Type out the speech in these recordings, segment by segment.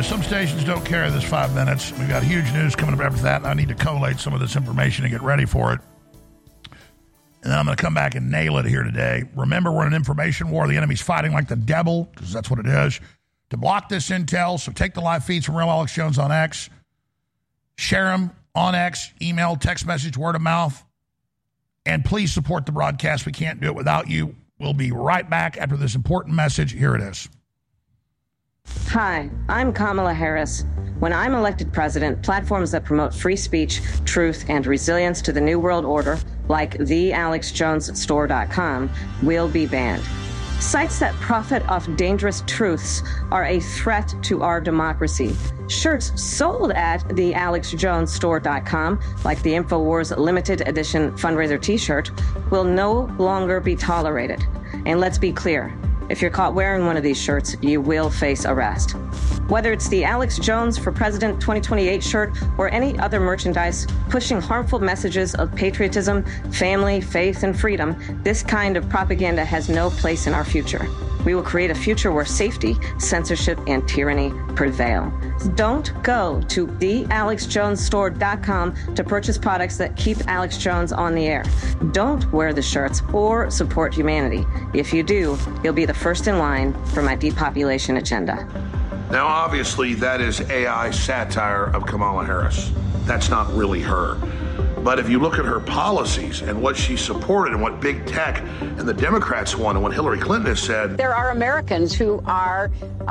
some stations don't carry this 5 minutes. We've got huge news coming up after that. I need to collate some of this information and get ready for it. And then I'm going to come back and nail it here today. Remember, we're in an information war. The enemy's fighting like the devil, because that's what it is, to block this intel. So take the live feeds from Real Alex Jones on X. Share them on X, email, text message, word of mouth. And please support the broadcast. We can't do it without you. We'll be right back after this important message. Here it is. Hi, I'm Kamala Harris. When I'm elected president, platforms that promote free speech, truth, and resilience to the New World Order, like thealexjonesstore.com, will be banned. Sites that profit off dangerous truths are a threat to our democracy. Shirts sold at thealexjonesstore.com, like the InfoWars limited edition fundraiser t-shirt, will no longer be tolerated. And let's be clear, if you're caught wearing one of these shirts, you will face arrest. Whether it's the Alex Jones for President 2028 shirt or any other merchandise pushing harmful messages of patriotism, family, faith, and freedom, this kind of propaganda has no place in our future. We will create a future where safety, censorship, and tyranny prevail. Don't go to thealexjonesstore.com to purchase products that keep Alex Jones on the air. Don't wear the shirts or support humanity. If you do, you'll be the first in line for my depopulation agenda. Now, obviously, that is AI satire of Kamala Harris. That's not really her. But if you look at her policies and what she supported and what big tech and the Democrats want and what Hillary Clinton has said. There are Americans who are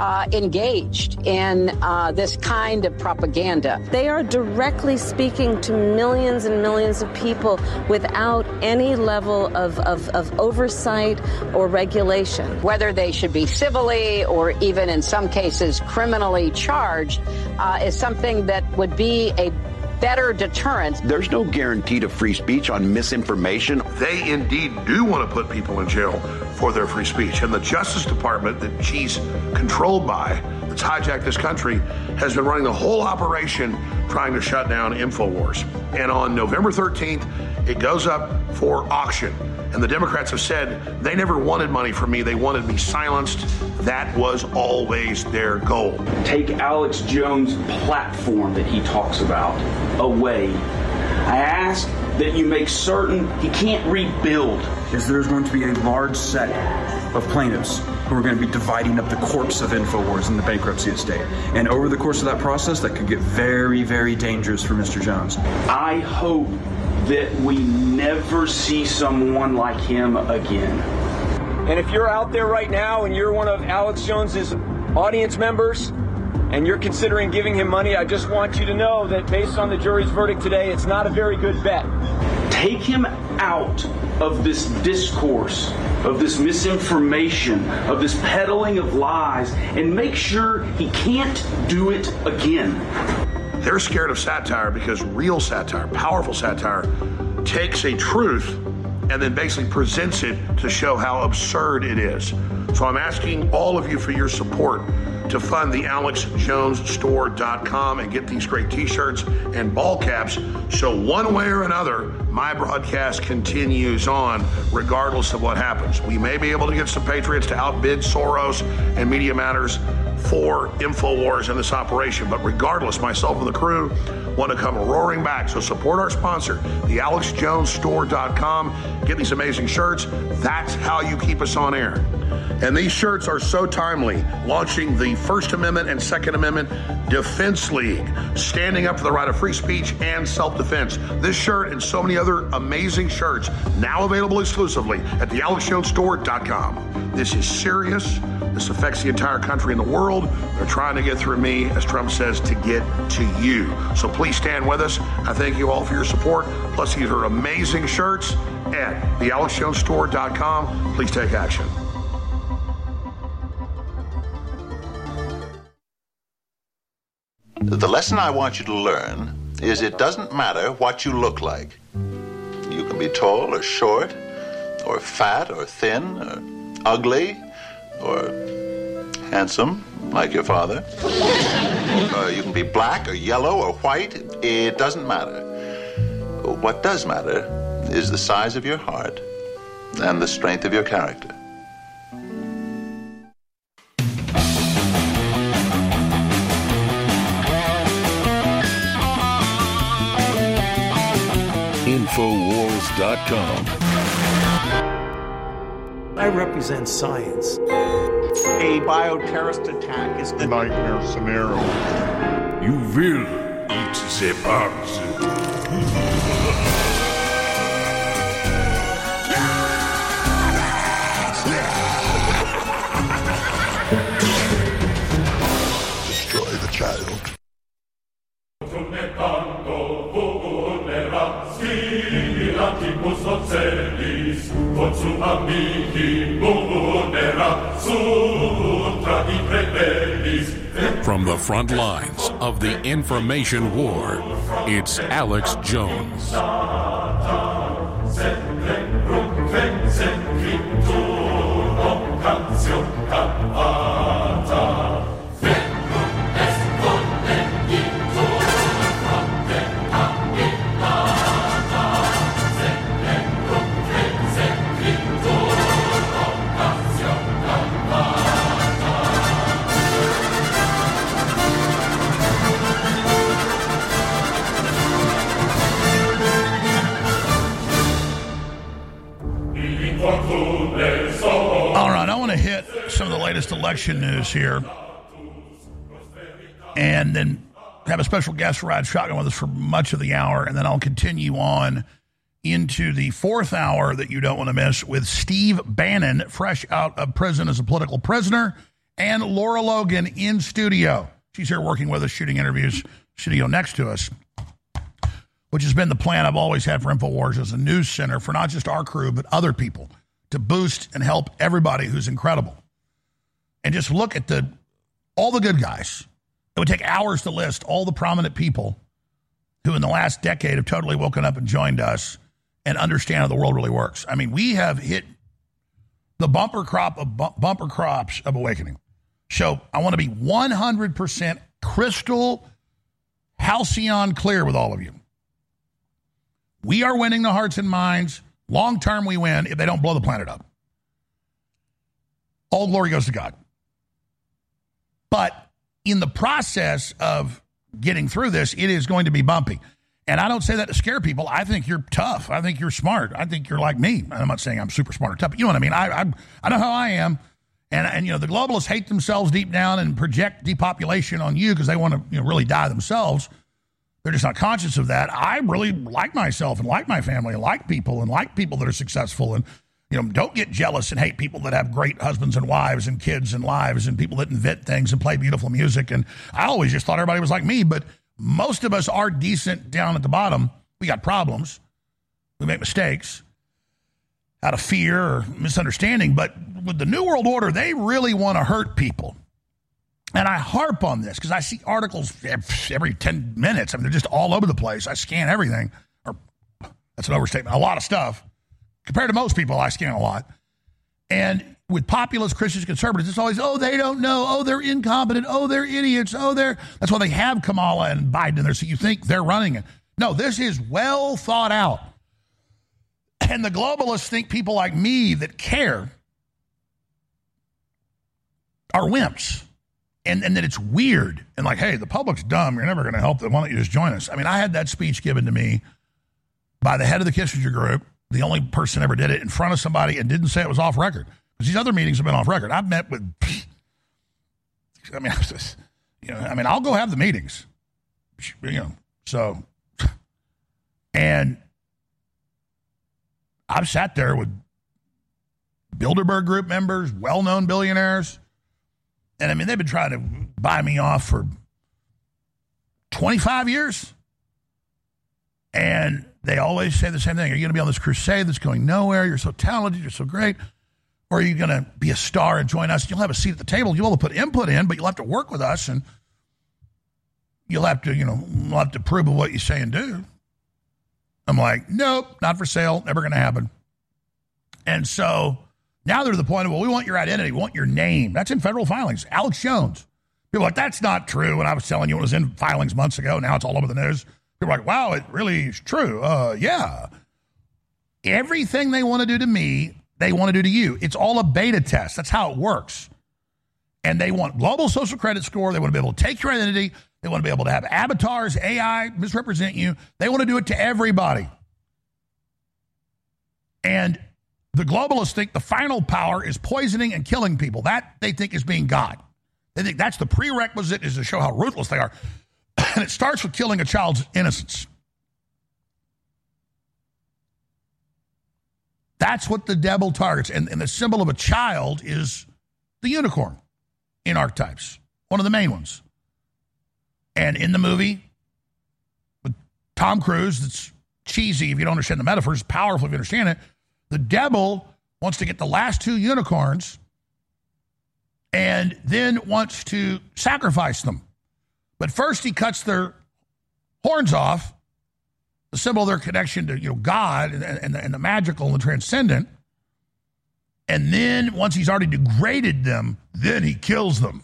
engaged in this kind of propaganda. They are directly speaking to millions and millions of people without any level of oversight or regulation. Whether they should be civilly or even in some cases criminally charged is something that would be a better deterrent. There's no guarantee to free speech on misinformation. They indeed do want to put people in jail for their free speech. And the Justice Department that she's controlled by, that's hijacked this country, has been running the whole operation trying to shut down InfoWars. And on November 13th, it goes up for auction. And the Democrats have said they never wanted money from me. They wanted me silenced. That was always their goal. Take Alex Jones' platform that he talks about away. I ask that you make certain he can't rebuild. There's going to be a large set of plaintiffs who are going to be dividing up the corpse of InfoWars in the bankruptcy estate. And over the course of that process, that could get very, very dangerous for Mr. Jones. I hope that we never see someone like him again. And if you're out there right now and you're one of Alex Jones's audience members and you're considering giving him money, I just want you to know that based on the jury's verdict today, it's not a very good bet. Take him out of this discourse, of this misinformation, of this peddling of lies, and make sure he can't do it again. They're scared of satire because real satire, powerful satire, takes a truth and then basically presents it to show how absurd it is. So I'm asking all of you for your support to fund the AlexJonesStore.com and get these great t-shirts and ball caps so one way or another, my broadcast continues on regardless of what happens. We may be able to get some patriots to outbid Soros and Media Matters for InfoWars in this operation, but regardless, myself and the crew want to come roaring back. So support our sponsor, the AlexJonesStore.com. Get these amazing shirts. That's how you keep us on air. And these shirts are so timely, launching the First Amendment and Second Amendment Defense League, standing up for the right of free speech and self-defense. This shirt and so many other amazing shirts now available exclusively at the AlexJonesStore.com. This is serious. This affects the entire country and the world. They're trying to get through me, as Trump says, to get to you. So please stand with us. I thank you all for your support. Plus, these are amazing shirts at the AlexJonesStore.com. Please take action. The lesson I want you to learn is it doesn't matter what you look like. You can be tall or short, or fat or thin, or ugly, or handsome, like your father. You can be black or yellow or white. It doesn't matter. What does matter is the size of your heart and the strength of your character. Infowars.com. I represent science. A bioterrorist attack is a nightmare scenario. You will eat the bugs. Destroy the child. From the front lines of the information war, it's Alex Jones. All right, I want to hit some of the latest election news here and then have a special guest ride shotgun with us for much of the hour, and then I'll continue on into the fourth hour that you don't want to miss with Steve Bannon, fresh out of prison as a political prisoner, and Laura Logan in studio. She's here working with us, shooting interviews, studio next to us, which has been the plan I've always had for InfoWars as a news center for not just our crew, but other people, to boost and help everybody who's incredible. And just look at all the good guys. It would take hours to list all the prominent people who in the last decade have totally woken up and joined us and understand how the world really works. I mean, we have hit the bumper crops of awakening. So I want to be 100% crystal halcyon clear with all of you. We are winning the hearts and minds. Long term, we win if they don't blow the planet up. All glory goes to God. But in the process of getting through this, it is going to be bumpy. And I don't say that to scare people. I think you're tough. I think you're smart. I think you're like me. I'm not saying I'm super smart or tough, but you know what I mean. I know how I am. And you know, the globalists hate themselves deep down and project depopulation on you because they want to really die themselves. They're just not conscious of that. I really like myself and like my family and like people that are successful and, don't get jealous and hate people that have great husbands and wives and kids and lives and people that invent things and play beautiful music. And I always just thought everybody was like me, but most of us are decent down at the bottom. We got problems. We make mistakes out of fear or misunderstanding. But with the New World Order, they really want to hurt people. And I harp on this because I see articles every 10 minutes. I mean, they're just all over the place. I scan everything. Or that's an overstatement. A lot of stuff. Compared to most people, I scan a lot. And with populist Christians, conservatives, it's always, they don't know. They're incompetent. They're idiots. That's why they have Kamala and Biden in there. So you think they're running it. No, this is well thought out. And the globalists think people like me that care are wimps. And that it's weird and like, hey, the public's dumb. You're never going to help them. Why don't you just join us? I mean, I had that speech given to me by the head of the Kissinger Group, the only person ever did it in front of somebody and didn't say it was off record. Because these other meetings have been off record. I've met with, I'll go have the meetings, so, and I've sat there with Bilderberg Group members, well-known billionaires. And I mean, they've been trying to buy me off for 25 years. And they always say the same thing. Are you going to be on this crusade that's going nowhere? You're so talented. You're so great. Or are you going to be a star and join us? You'll have a seat at the table. You'll have to put input in, but you'll have to work with us. And you'll have to, we'll have to prove what you say and do. I'm like, nope, not for sale. Never going to happen. And so now they're to the point of, we want your identity. We want your name. That's in federal filings. Alex Jones. People are like, that's not true. And I was telling you it was in filings months ago. Now it's all over the news. People are like, wow, it really is true. Yeah. Everything they want to do to me, they want to do to you. It's all a beta test. That's how it works. And they want global social credit score. They want to be able to take your identity. They want to be able to have avatars, AI, misrepresent you. They want to do it to everybody. And the globalists think the final power is poisoning and killing people. That they think is being God. They think that's the prerequisite, is to show how ruthless they are. And it starts with killing a child's innocence. That's what the devil targets. And the symbol of a child is the unicorn in archetypes, one of the main ones. And in the movie with Tom Cruise, it's cheesy if you don't understand the metaphor, it's powerful if you understand it. The devil wants to get the last two unicorns and then wants to sacrifice them. But first he cuts their horns off, the symbol of their connection to God and the magical and the transcendent. And then once he's already degraded them, then he kills them.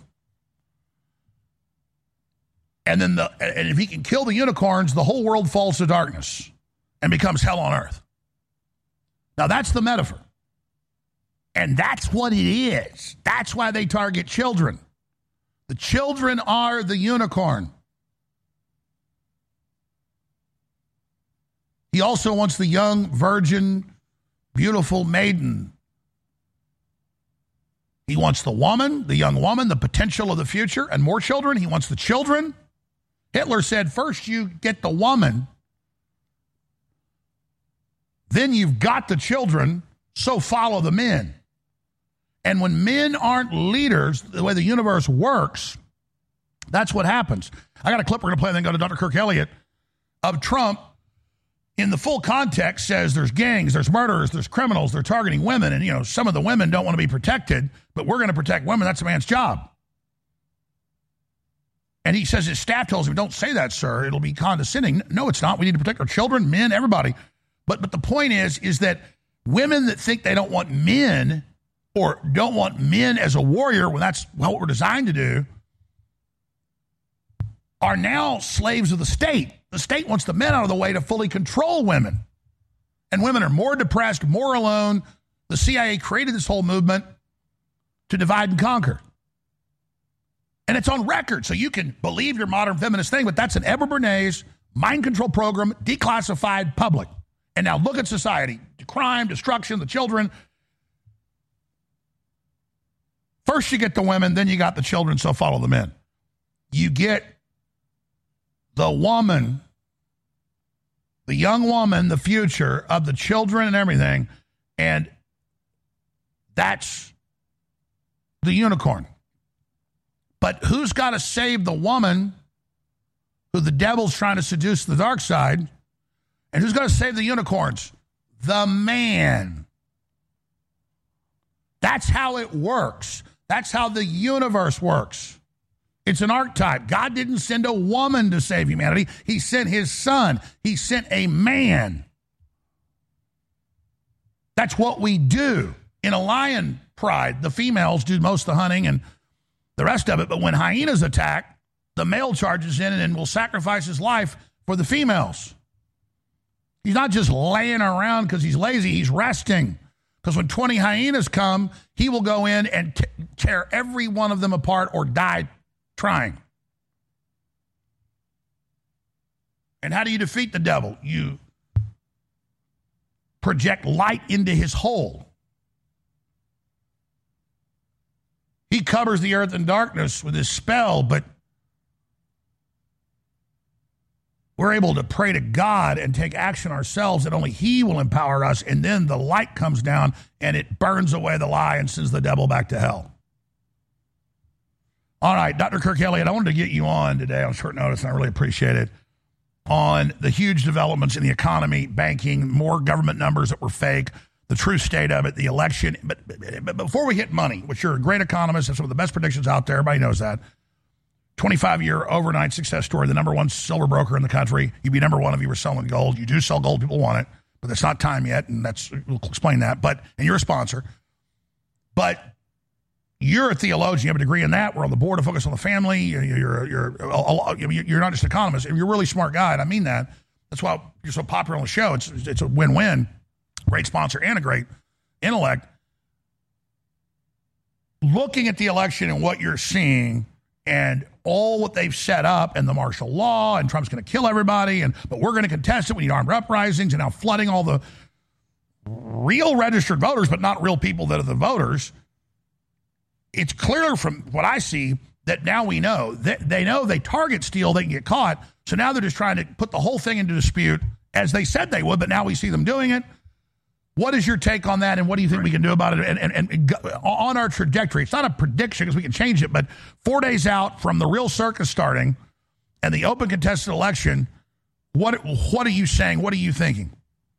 And then and if he can kill the unicorns, the whole world falls to darkness and becomes hell on earth. Now that's the metaphor. And that's what it is. That's why they target children. The children are the unicorn. He also wants the young, virgin, beautiful maiden. He wants the woman, the young woman, the potential of the future, and more children. He wants the children. Hitler said, first you get the woman, then you've got the children, so follow the men. And when men aren't leaders, the way the universe works, that's what happens. I got a clip we're going to play and then go to Dr. Kirk Elliott of Trump. In the full context says there's gangs, there's murderers, there's criminals, they're targeting women. And, some of the women don't want to be protected, but we're going to protect women. That's a man's job. And he says his staff tells him, don't say that, sir. It'll be condescending. No, it's not. We need to protect our children, men, everybody. But the point is that women that think they don't want men or don't want men as a warrior, when that's what we're designed to do, are now slaves of the state. The state wants the men out of the way to fully control women. And women are more depressed, more alone. The CIA created this whole movement to divide and conquer. And it's on record, so you can believe your modern feminist thing, but that's an Edward Bernays mind control program, declassified, public. And now look at society. Crime, destruction, the children. First you get the women, then you got the children, so follow the men. You get the woman, the young woman, the future of the children and everything, and that's the unicorn. But who's got to save the woman who the devil's trying to seduce to the dark side? And who's got to save the unicorns? The man. That's how it works. That's how the universe works. It's an archetype. God didn't send a woman to save humanity. He sent his son. He sent a man. That's what we do. In a lion pride, the females do most of the hunting and the rest of it. But when hyenas attack, the male charges in and will sacrifice his life for the females. He's not just laying around because he's lazy. He's resting. Because when 20 hyenas come, he will go in and tear every one of them apart or die trying. And how do you defeat the devil? You project light into his hole. He covers the earth in darkness with his spell, but we're able to pray to God and take action ourselves that only he will empower us, and then the light comes down and it burns away the lie and sends the devil back to hell. All right, Dr. Kirk Elliott, I wanted to get you on today on short notice, and I really appreciate it, on the huge developments in the economy, banking, more government numbers that were fake, the true state of it, the election. But before we hit money, which you're a great economist, have some of the best predictions out there, everybody knows that. 25-year overnight success story, the number one silver broker in the country. You'd be number one if you were selling gold. You do sell gold, people want it, but that's not time yet, and we'll explain that. And you're a sponsor. But you're a theologian, you have a degree in that. We're on the board of Focus on the Family. You're not just an economist. You're a really smart guy, and I mean that. That's why you're so popular on the show. It's a win-win. Great sponsor and a great intellect. Looking at the election and what you're seeing and all what they've set up and the martial law and Trump's going to kill everybody, but we're going to contest it. We need armed uprisings and now flooding all the real registered voters, but not real people that are the voters. It's clear from what I see that now we know that they know they target steal, they can get caught. So now they're just trying to put the whole thing into dispute as they said they would, but now we see them doing it. What is your take on that, and what do you think we can do about it? And on our trajectory, it's not a prediction because we can change it, but 4 days out from the real circus starting and the open contested election, what are you saying? What are you thinking?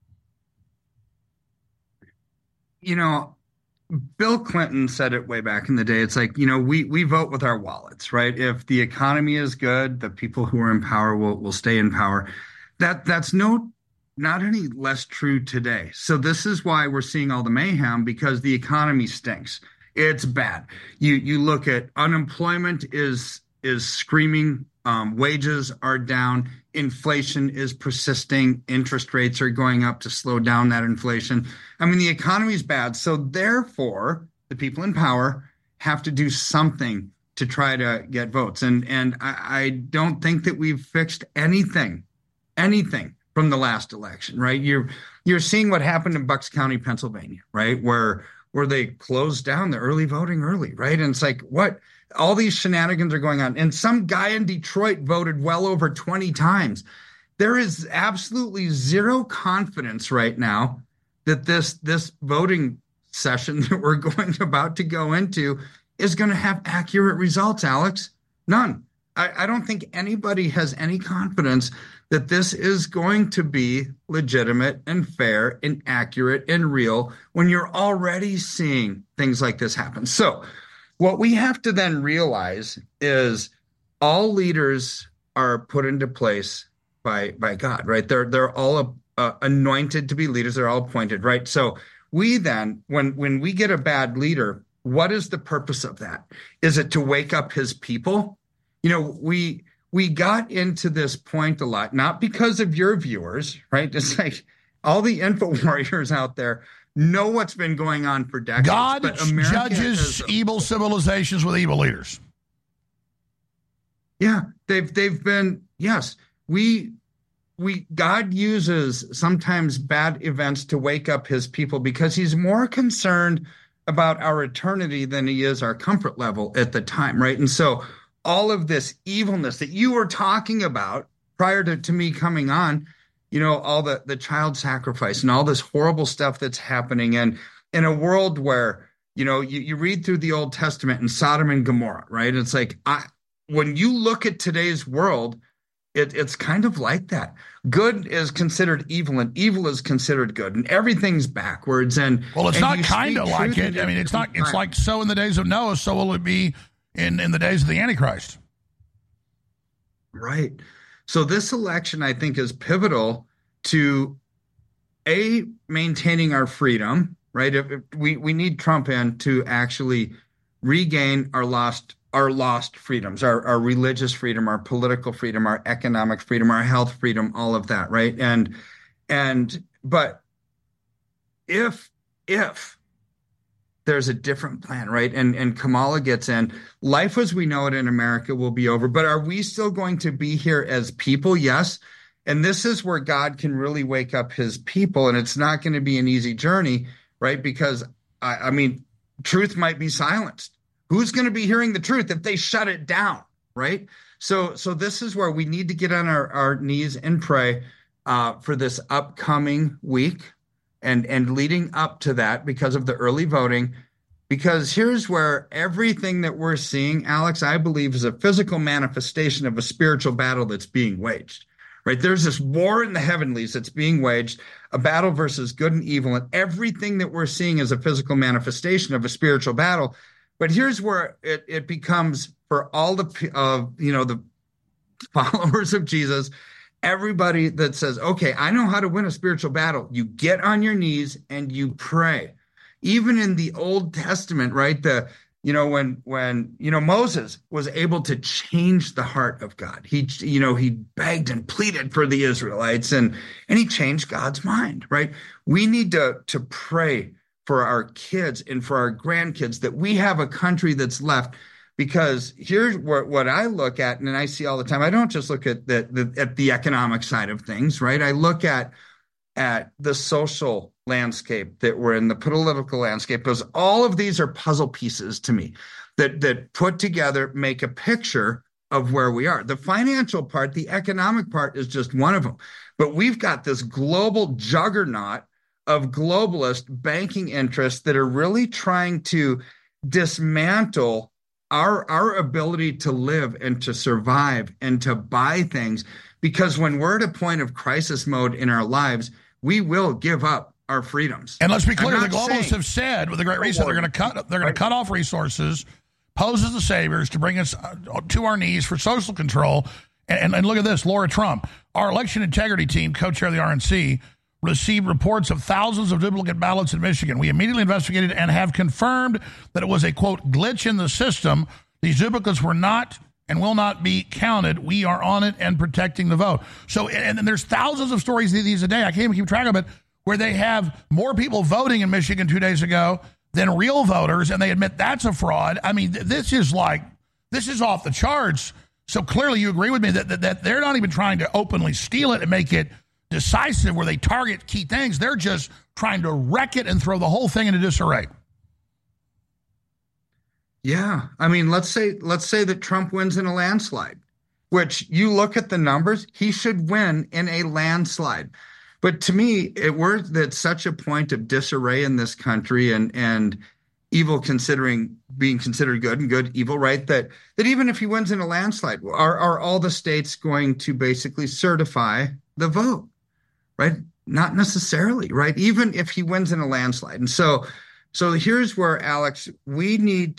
You know, Bill Clinton said it way back in the day. It's like, you know, we vote with our wallets, right? If the economy is good, the people who are in power will stay in power. That's not any less true today. So this is why we're seeing all the mayhem, because the economy stinks. It's bad. You look at unemployment is screaming. Wages are down. Inflation is persisting. Interest rates are going up to slow down that inflation. I mean, the economy is bad. So therefore, the people in power have to do something to try to get votes. And I don't think that we've fixed anything from the last election, right? You're seeing what happened in Bucks County, Pennsylvania, right? Where they closed down the early voting early, right? And it's like, what? All these shenanigans are going on. And some guy in Detroit voted well over 20 times. There is absolutely zero confidence right now that this voting session that we're about to go into is going to have accurate results, Alex. None. I don't think anybody has any confidence that this is going to be legitimate and fair and accurate and real when you're already seeing things like this happen. So what we have to then realize is all leaders are put into place by God, right? They're all anointed to be leaders. They're all appointed, right? So we then, when we get a bad leader, what is the purpose of that? Is it to wake up his people? You know, we got into this point a lot, not because of your viewers, right? It's like all the info warriors out there know what's been going on for decades. God judges evil civilizations with evil leaders. Yeah, they've been, yes. God uses sometimes bad events to wake up his people because he's more concerned about our eternity than he is our comfort level at the time, right? And so all of this evilness that you were talking about prior to me coming on, you know, all the child sacrifice and all this horrible stuff that's happening. And in a world where, you know, you read through the Old Testament and Sodom and Gomorrah, right? It's like, when you look at today's world, it's kind of like that. Good is considered evil and evil is considered good, and everything's backwards. And well, it's not kind of like it. I mean, it's not. It's like so in the days of Noah, so will it be in the days of the Antichrist. Right. So this election, I think, is pivotal to maintaining our freedom. Right. If we need Trump in to actually regain our lost freedoms, our religious freedom, our political freedom, our economic freedom, our health freedom, all of that, right? But if there's a different plan, right? And Kamala gets in, life as we know it in America will be over. But are we still going to be here as people? Yes. And this is where God can really wake up his people. And it's not going to be an easy journey, right? Because I mean, truth might be silenced. Who's going to be hearing the truth if they shut it down, right? So this is where we need to get on our knees and pray for this upcoming week and leading up to that because of the early voting. Because here's where everything that we're seeing, Alex, I believe is a physical manifestation of a spiritual battle that's being waged, right? There's this war in the heavenlies that's being waged, a battle versus good and evil. And everything that we're seeing is a physical manifestation of a spiritual battle. But here's where it becomes for all the followers of Jesus, everybody that says, okay, I know how to win a spiritual battle. You get on your knees and you pray. Even in the Old Testament, right? When Moses was able to change the heart of God. He begged and pleaded for the Israelites and he changed God's mind, right? We need to pray for our kids and for our grandkids that we have a country that's left, because here's what I look at and I see all the time. I don't just look at the economic side of things, right? I look at at the social landscape that we're in, the political landscape, because all of these are puzzle pieces to me that put together make a picture of where we are. The financial part, the economic part is just one of them. But we've got this global juggernaut of globalist banking interests that are really trying to dismantle our ability to live and to survive and to buy things. Because when we're at a point of crisis mode in our lives, we will give up our freedoms. And let's be clear, the globalists have said with the Great Reset, they're going to cut off resources, pose as the saviors to bring us to our knees for social control. And look at this, Laura Trump, our election integrity team, co-chair of the RNC, received reports of thousands of duplicate ballots in Michigan. We immediately investigated and have confirmed that it was a, quote, glitch in the system. These duplicates were not and will not be counted. We are on it and protecting the vote. So, and there's thousands of stories these a day, I can't even keep track of it, where they have more people voting in Michigan 2 days ago than real voters, and they admit that's a fraud. I mean, this is off the charts. So clearly you agree with me that they're not even trying to openly steal it and make it decisive where they target key things. They're just trying to wreck it and throw the whole thing into disarray. Yeah. I mean, let's say that Trump wins in a landslide, which you look at the numbers, he should win in a landslide. But to me, we're at such a point of disarray in this country and evil being considered good and good evil, right? That even if he wins in a landslide, are all the states going to basically certify the vote? Right? Not necessarily, right? Even if he wins in a landslide. And so here's where, Alex, we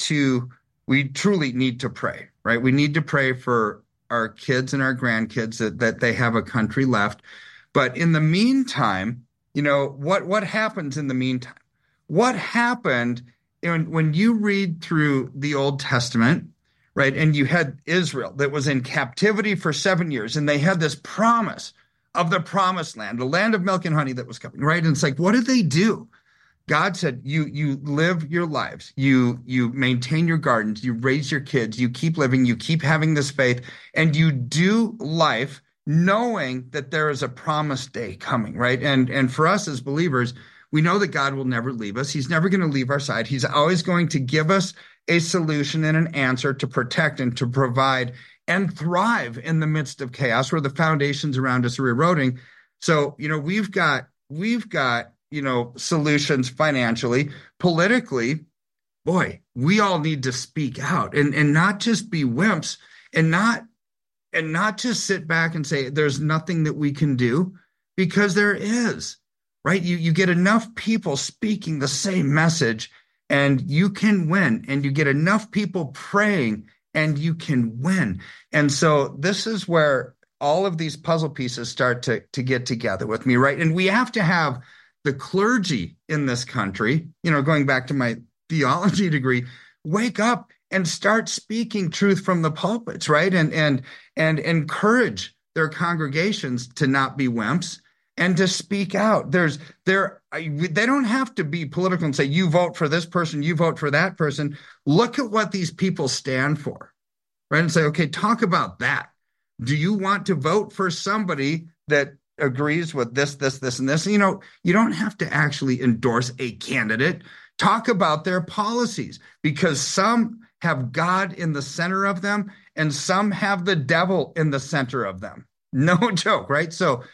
truly need to pray, right? We need to pray for our kids and our grandkids that they have a country left. But in the meantime, what happens in the meantime? What happened when you read through the Old Testament, right? And you had Israel that was in captivity for 7 years, and they had this promise of the promised land, the land of milk and honey that was coming, right? And it's like, what did they do? God said, you live your lives, you maintain your gardens, you raise your kids, you keep living, you keep having this faith, and you do life knowing that there is a promised day coming, right? And for us as believers, we know that God will never leave us. He's never going to leave our side. He's always going to give us a solution and an answer to protect and to provide and thrive in the midst of chaos where the foundations around us are eroding. So, we've got solutions financially, politically. Boy, we all need to speak out and not just be wimps and not just sit back and say there's nothing that we can do, because there is, right? You get enough people speaking the same message and you can win, and you get enough people praying and you can win. And so this is where all of these puzzle pieces start to get together with me, right? And we have to have the clergy in this country, going back to my theology degree, wake up and start speaking truth from the pulpits, right? And encourage their congregations to not be wimps and to speak out. They don't have to be political and say, you vote for this person, you vote for that person. Look at what these people stand for, right? And say, okay, talk about that. Do you want to vote for somebody that agrees with this, and this? You don't have to actually endorse a candidate. Talk about their policies, because some have God in the center of them and some have the devil in the center of them. No joke, right?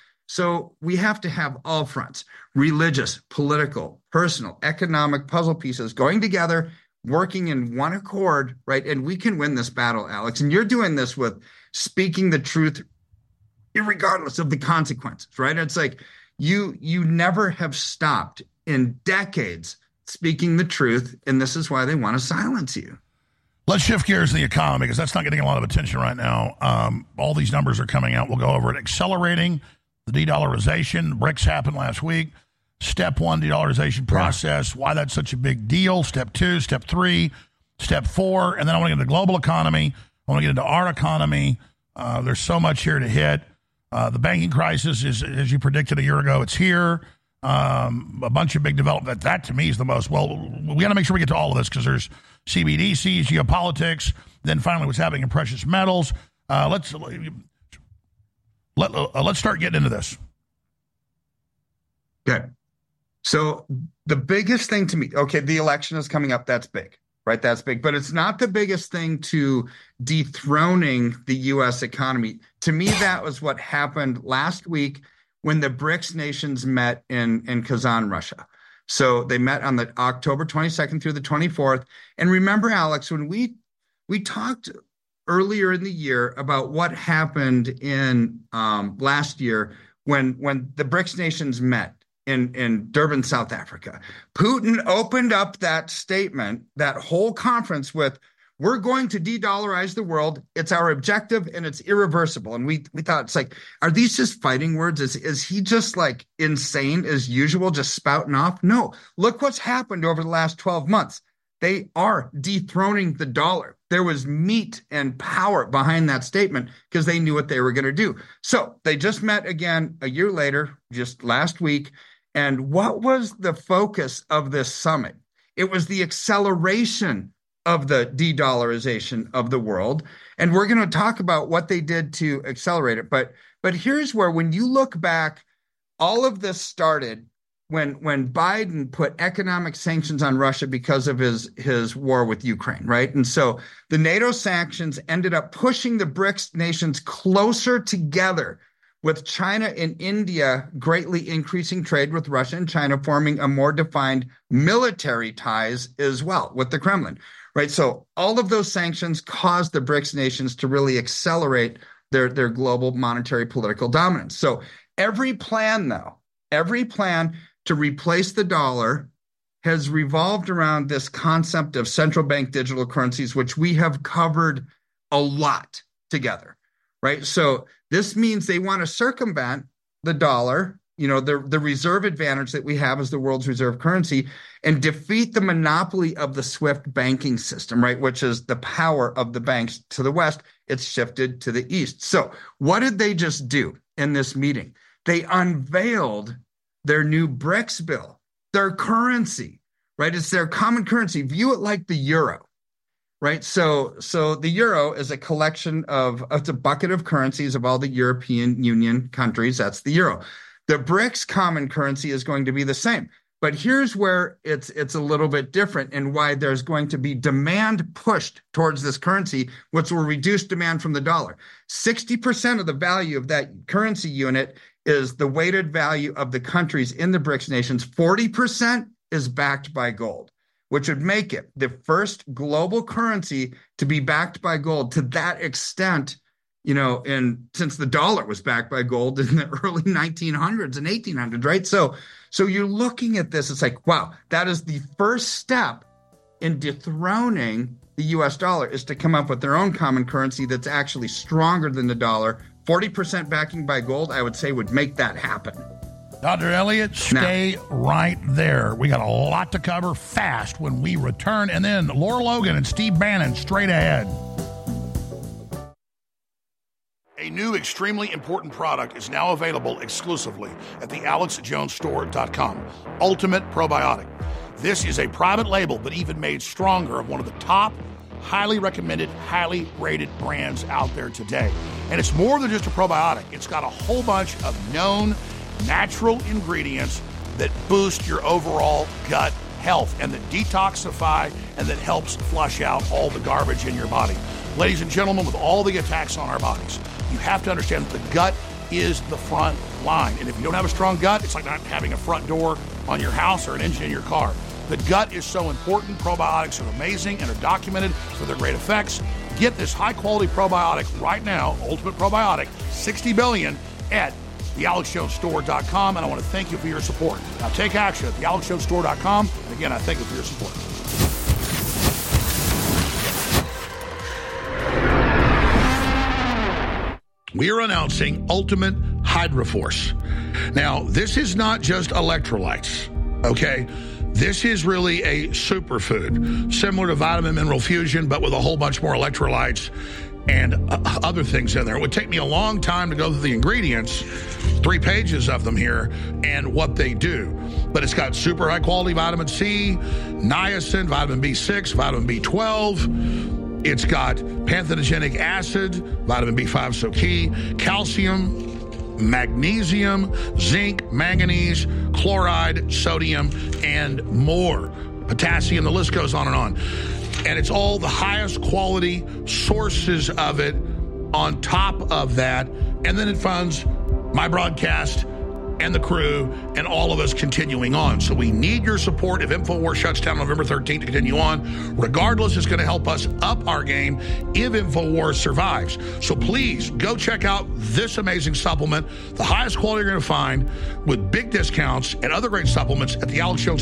So we have to have all fronts: religious, political, personal, economic puzzle pieces going together, working in one accord, right? And we can win this battle, Alex. And you're doing this with speaking the truth regardless of the consequences, right? It's like you never have stopped in decades speaking the truth, and this is why they want to silence you. Let's shift gears to the economy, because that's not getting a lot of attention right now. All these numbers are coming out. We'll go over it. Accelerating the de-dollarization. BRICS happened last week. Step 1, de-dollarization process. Why that's such a big deal. Step 2, Step 3, Step 4. And then I want to get into the global economy. I want to get into our economy. There's so much here to hit. The banking crisis is, as you predicted a year ago, it's here. A bunch of big development. That to me is the most. Well, we got to make sure we get to all of this, because there's CBDCs, geopolitics, then finally what's happening in precious metals. Let's start getting into this. Okay. So the biggest thing to me, okay, the election is coming up. That's big, right? That's big. But it's not the biggest thing to dethroning the U.S. economy. To me, that was what happened last week when the BRICS nations met in Kazan, Russia. So they met on the October 22nd through the 24th. And remember, Alex, when we talked earlier in the year about what happened in last year when the BRICS nations met in Durban, South Africa, Putin opened up that statement, that whole conference with, we're going to de-dollarize the world. It's our objective and it's irreversible. And we thought, it's like, are these just fighting words? Is he just like insane as usual, just spouting off? No, look what's happened over the last 12 months. They are dethroning the dollar. There was meat and power behind that statement because they knew what they were going to do. So they just met again a year later, just last week. And what was the focus of this summit? It was the acceleration of the de-dollarization of the world. And we're going to talk about what they did to accelerate it. But here's where, when you look back, all of this started when Biden put economic sanctions on Russia because of his war with Ukraine, right? And so the NATO sanctions ended up pushing the BRICS nations closer together, with China and India greatly increasing trade with Russia and China, forming a more defined military ties as well with the Kremlin, right? So all of those sanctions caused the BRICS nations to really accelerate their global monetary political dominance. So every plan to replace the dollar has revolved around this concept of central bank digital currencies, which we have covered a lot together, right? So this means they want to circumvent the dollar, the reserve advantage that we have as the world's reserve currency, and defeat the monopoly of the SWIFT banking system, right, which is the power of the banks to the West. It's shifted to the East. So what did they just do in this meeting? They unveiled their new BRICS bill, their currency, right? It's their common currency. View it like the euro. Right. So the euro is a collection it's a bucket of currencies of all the European Union countries. That's the euro. The BRICS common currency is going to be the same. But here's where it's a little bit different, and why there's going to be demand pushed towards this currency, which will reduce demand from the dollar. 60% of the value of that currency unit is the weighted value of the countries in the BRICS nations. 40% is backed by gold, which would make it the first global currency to be backed by gold to that extent, since the dollar was backed by gold in the early 1900s and 1800s, right? So you're looking at this, it's like, wow, that is the first step in dethroning the US dollar, is to come up with their own common currency that's actually stronger than the dollar. 40% backing by gold, I would say, would make that happen. Dr. Elliott, stay right there. We got a lot to cover fast when we return. And then Laura Logan and Steve Bannon straight ahead. A new extremely important product is now available exclusively at the AlexJonesStore.com. Ultimate Probiotic. This is a private label, but even made stronger, of one of the top, highly recommended, highly rated brands out there today. And it's more than just a probiotic. It's got a whole bunch of known natural ingredients that boost your overall gut health and that detoxify and that helps flush out all the garbage in your body. Ladies and gentlemen, with all the attacks on our bodies, you have to understand that the gut is the front line. And if you don't have a strong gut, it's like not having a front door on your house or an engine in your car. The gut is so important. Probiotics are amazing and are documented for their great effects. Get this high-quality probiotic right now, Ultimate Probiotic, 60 billion, at thealexjonesstore.com, and I want to thank you for your support. Now take action at thealexjonesstore.com, and again, I thank you for your support. We are announcing Ultimate Hydroforce. Now, this is not just electrolytes, okay? This is really a superfood, similar to Vitamin Mineral Fusion, but with a whole bunch more electrolytes and other things in there. It would take me a long time to go through the ingredients, 3 pages of them here, and what they do. But it's got super high quality vitamin C, niacin, vitamin B6, vitamin B12. It's got panthenogenic acid, vitamin B5 so key, calcium, magnesium, zinc, manganese, chloride, sodium, and more. Potassium, the list goes on and on. And it's all the highest quality sources of it on top of that. And then it funds my broadcast and the crew and all of us continuing on. So we need your support if InfoWars shuts down November 13th to continue on. Regardless, it's going to help us up our game if InfoWars survives. So please go check out this amazing supplement, the highest quality you're going to find with big discounts and other great supplements at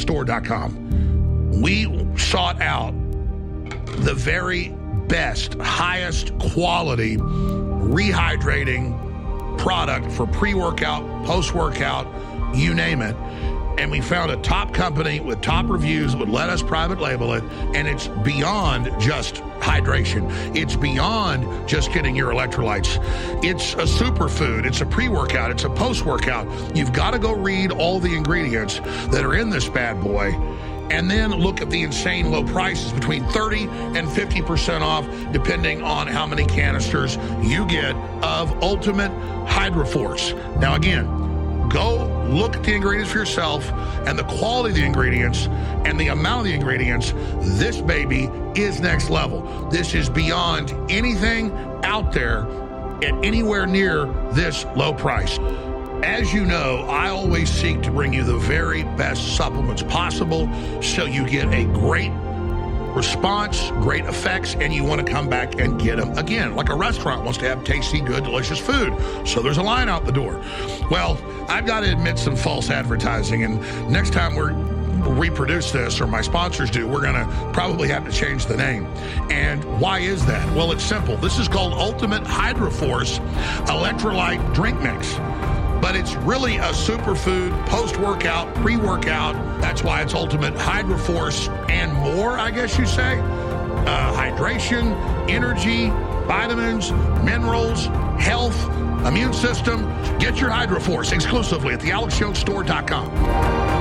thealexjonesstore.com. We sought out the very best, highest quality rehydrating product for pre-workout, post-workout, you name it. And we found a top company with top reviews that would let us private label it. And it's beyond just hydration. It's beyond just getting your electrolytes. It's a superfood. It's a pre-workout. It's a post-workout. You've got to go read all the ingredients that are in this bad boy. And then look at the insane low prices, between 30 and 50% off, depending on how many canisters you get of Ultimate Hydroforce. Now, again, go look at the ingredients for yourself and the quality of the ingredients and the amount of the ingredients. This baby is next level. This is beyond anything out there at anywhere near this low price. As you know, I always seek to bring you the very best supplements possible so you get a great response, great effects, and you want to come back and get them again. Like a restaurant wants to have tasty, good, delicious food. So there's a line out the door. Well, I've got to admit some false advertising, and next time we reproduce this, or my sponsors do, we're going to probably have to change the name. And why is that? Well, it's simple. This is called Ultimate Hydroforce Electrolyte Drink Mix. But it's really a superfood, post-workout, pre-workout. That's why it's Ultimate Hydroforce and more, I guess you say. Hydration, energy, vitamins, minerals, health, immune system. Get your Hydroforce exclusively at thealexjonesstore.com.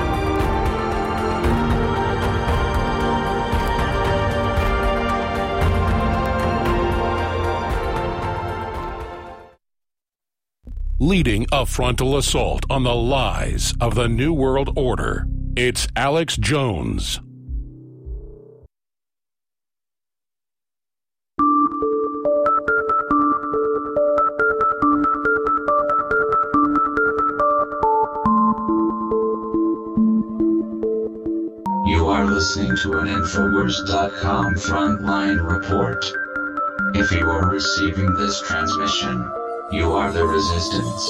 Leading a frontal assault on the lies of the New World Order, it's Alex Jones. You are listening to an Infowars.com frontline report. If you are receiving this transmission, you are the resistance.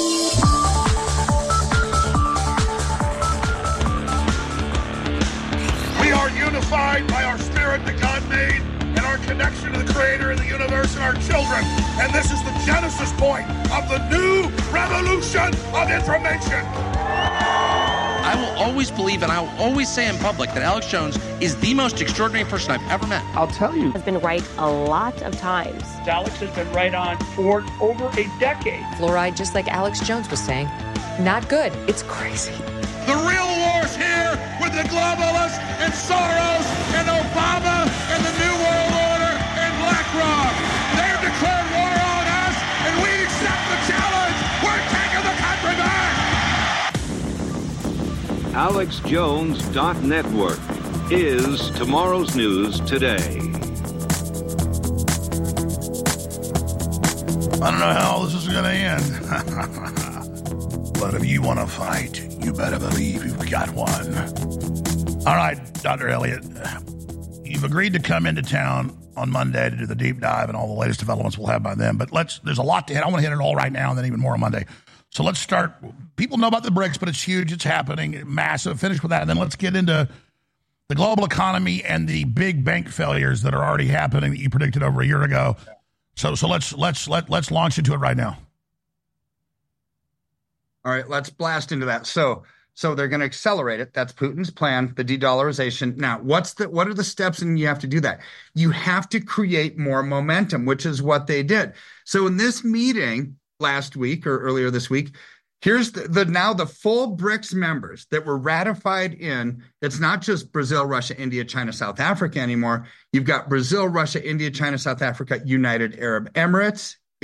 We are unified by our spirit that God made and our connection to the Creator of the universe and our children. And this is the genesis point of the new revolution of information. I will always believe, and I will always say in public, that Alex Jones is the most extraordinary person I've ever met. I'll tell you. Has been right a lot of times. Alex has been right on for over a decade. Fluoride, just like Alex Jones was saying, not good. It's crazy. The real war's here with the globalists and Soros and Obama and the New World Order and BlackRock. They've declared war on us, and we accept the challenge. We're taking the country back. AlexJones.network is tomorrow's news today. I don't know how this is going to end. But if you want to fight, you better believe you've got one. All right, Dr. Elliott, you've agreed to come into town on Monday to do the deep dive and all the latest developments we'll have by then. But there's a lot to hit. I want to hit it all right now and then even more on Monday. So let's start. People know about the BRICS, but it's huge. It's happening. Massive. Finish with that. And then let's get into the global economy and the big bank failures that are already happening that you predicted over a year ago. So let's launch into it right now. All right, let's blast into that. So they're going to accelerate it. That's Putin's plan, the de-dollarization. Now, what are the steps, and you have to do that? You have to create more momentum, which is what they did. So in this meeting last week or earlier this week, here's the full BRICS members that were ratified in. It's not just Brazil, Russia, India, China, South Africa anymore. You've got Brazil, Russia, India, China, South Africa, United Arab Emirates,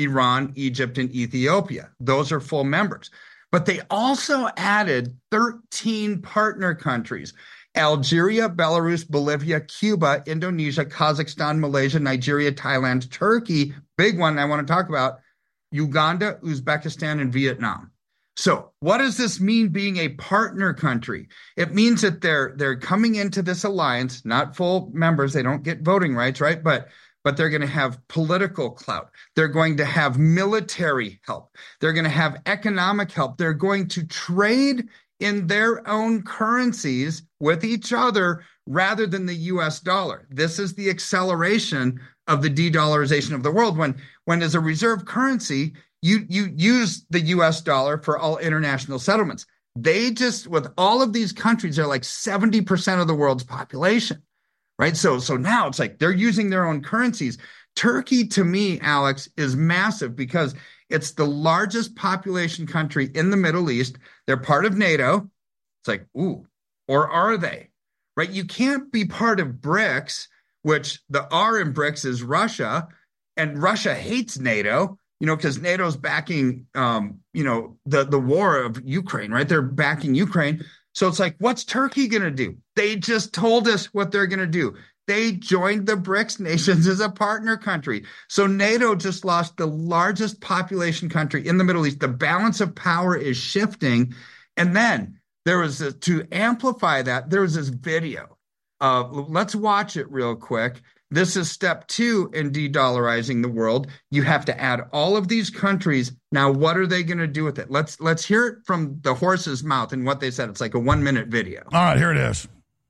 Iran, Egypt, and Ethiopia. Those are full members. But they also added 13 partner countries: Algeria, Belarus, Bolivia, Cuba, Indonesia, Kazakhstan, Malaysia, Nigeria, Thailand, Turkey, big one I want to talk about, Uganda, Uzbekistan, and Vietnam. So what does this mean, being a partner country? It means that they're coming into this alliance, not full members. They don't get voting rights, right? But they're going to have political clout. They're going to have military help. They're going to have economic help. They're going to trade in their own currencies with each other rather than the US dollar. This is the acceleration of the de-dollarization of the world. When as a reserve currency, you use the US dollar for all international settlements. They just, with all of these countries, they're like 70% of the world's population, right? So now it's like they're using their own currencies. Turkey, to me, Alex, is massive because it's the largest population country in the Middle East. They're part of NATO. It's like, ooh, or are they? Right? You can't be part of BRICS, which the R in BRICS is Russia, and Russia hates NATO, because NATO's backing, the war of Ukraine, right? They're backing Ukraine. So it's like, what's Turkey going to do? They just told us what they're going to do. They joined the BRICS nations as a partner country. So NATO just lost the largest population country in the Middle East. The balance of power is shifting. And then there was to amplify that, there was this video. Let's watch it real quick. This is step 2 in de-dollarizing the world. You have to add all of these countries. Now, what are they going to do with it? Let's hear it from the horse's mouth and what they said. It's like a 1-minute video. All right, here it is.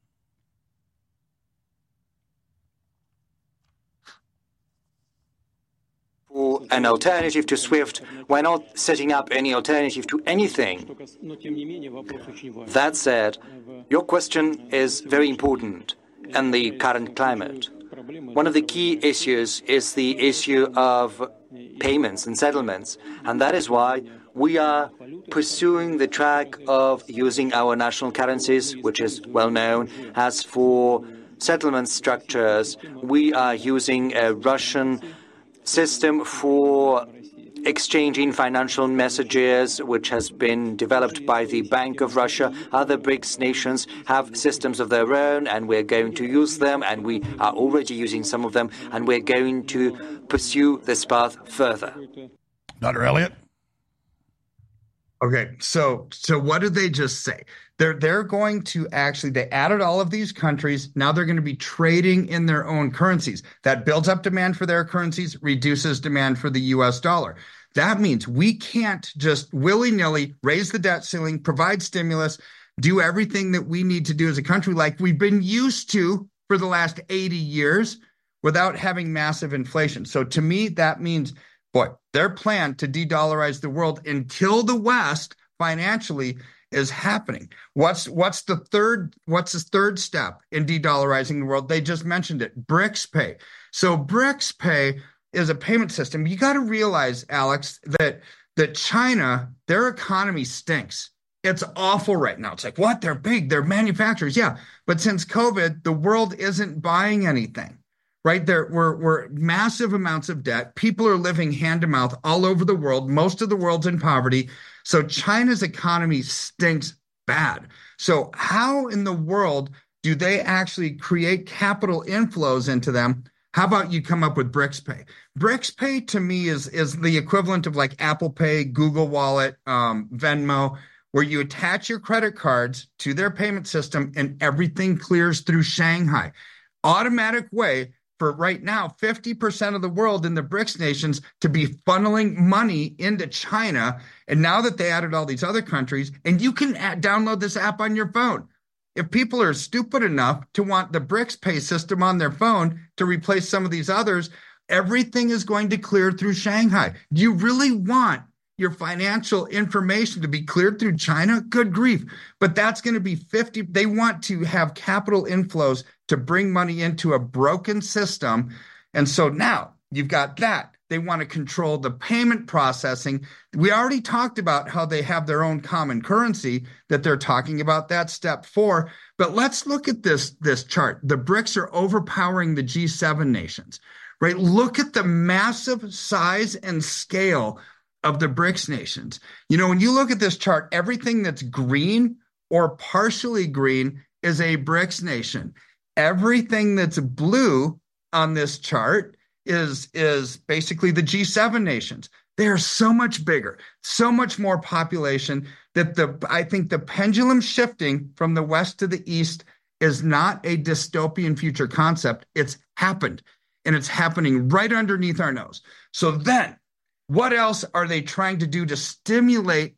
For an alternative to SWIFT, we're not setting up any alternative to anything. That said, your question is very important in the current climate. One of the key issues is the issue of payments and settlements, and that is why we are pursuing the track of using our national currencies, which is well known. As for settlement structures, we are using a Russian system for exchanging financial messages, which has been developed by the Bank of Russia. Other BRICS nations have systems of their own, and we're going to use them, and we are already using some of them, and we're going to pursue this path further. Dr. Elliott? Okay, so what did they just say? They're going to actually, they added all of these countries. Now they're going to be trading in their own currencies. That builds up demand for their currencies, reduces demand for the US dollar. That means we can't just willy-nilly raise the debt ceiling, provide stimulus, do everything that we need to do as a country like we've been used to for the last 80 years without having massive inflation. So to me, that means, their plan to de-dollarize the world and kill the West financially is happening. What's the third step in de-dollarizing the world? They just mentioned it, BRICS Pay. So BRICS Pay is a payment system. You got to realize, Alex, that China, their economy stinks. It's awful right now. It's like, what? They're big. They're manufacturers. Yeah. But since COVID, the world isn't buying anything. Right there, we're massive amounts of debt. People are living hand to mouth all over the world. Most of the world's in poverty. So China's economy stinks bad. So how in the world do they actually create capital inflows into them? How about you come up with BRICS Pay? BRICS Pay to me is the equivalent of like Apple Pay, Google Wallet, Venmo, where you attach your credit cards to their payment system and everything clears through Shanghai. Automatic way for right now, 50% of the world in the BRICS nations to be funneling money into China. And now that they added all these other countries, and you can download this app on your phone. If people are stupid enough to want the BRICS Pay system on their phone to replace some of these others, everything is going to clear through Shanghai. Do you really want your financial information to be cleared through China? Good grief. But that's going to be 50. They want to have capital inflows to bring money into a broken system. And so now you've got that. They want to control the payment processing. We already talked about how they have their own common currency that they're talking about. That's step 4. But let's look at this chart. The BRICS are overpowering the G7 nations. right? Look at the massive size and scale of the BRICS nations. When you look at this chart, everything that's green or partially green is a BRICS nation. Everything that's blue on this chart is basically the G7 nations. They are so much bigger, so much more population that I think the pendulum shifting from the west to the east is not a dystopian future concept. It's happened, and it's happening right underneath our nose. So then, what else are they trying to do to stimulate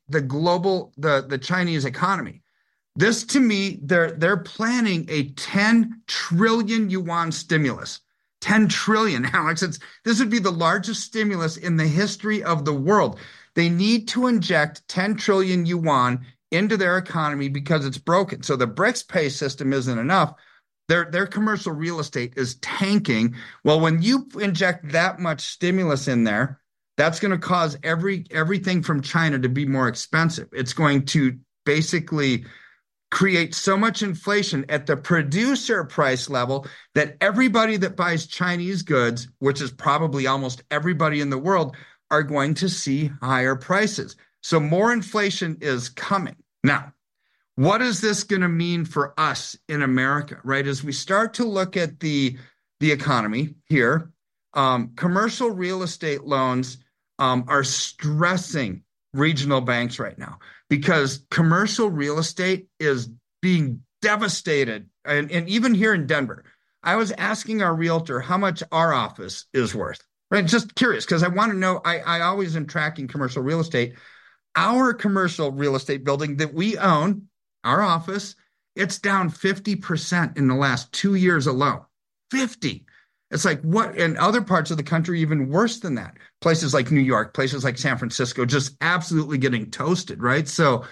the Chinese economy? This, to me, they're planning a 10 trillion yuan stimulus. 10 trillion, Alex. This would be the largest stimulus in the history of the world. They need to inject 10 trillion yuan into their economy because it's broken. So the BRICS pay system isn't enough. Their commercial real estate is tanking. Well, when you inject that much stimulus in there, that's going to cause everything from China to be more expensive. It's going to basically create so much inflation at the producer price level that everybody that buys Chinese goods, which is probably almost everybody in the world, are going to see higher prices. So more inflation is coming. Now, what is this going to mean for us in America, right? As we start to look at the economy here, commercial real estate loans are stressing regional banks right now because commercial real estate is being devastated. And even here in Denver, I was asking our realtor how much our office is worth, right? Just curious, because I want to know, I always am tracking commercial real estate. Our commercial real estate building that we own, our office, it's down 50% in the last 2 years alone. 50. It's like what in other parts of the country, even worse than that. Places like New York, places like San Francisco, just absolutely getting toasted, right? So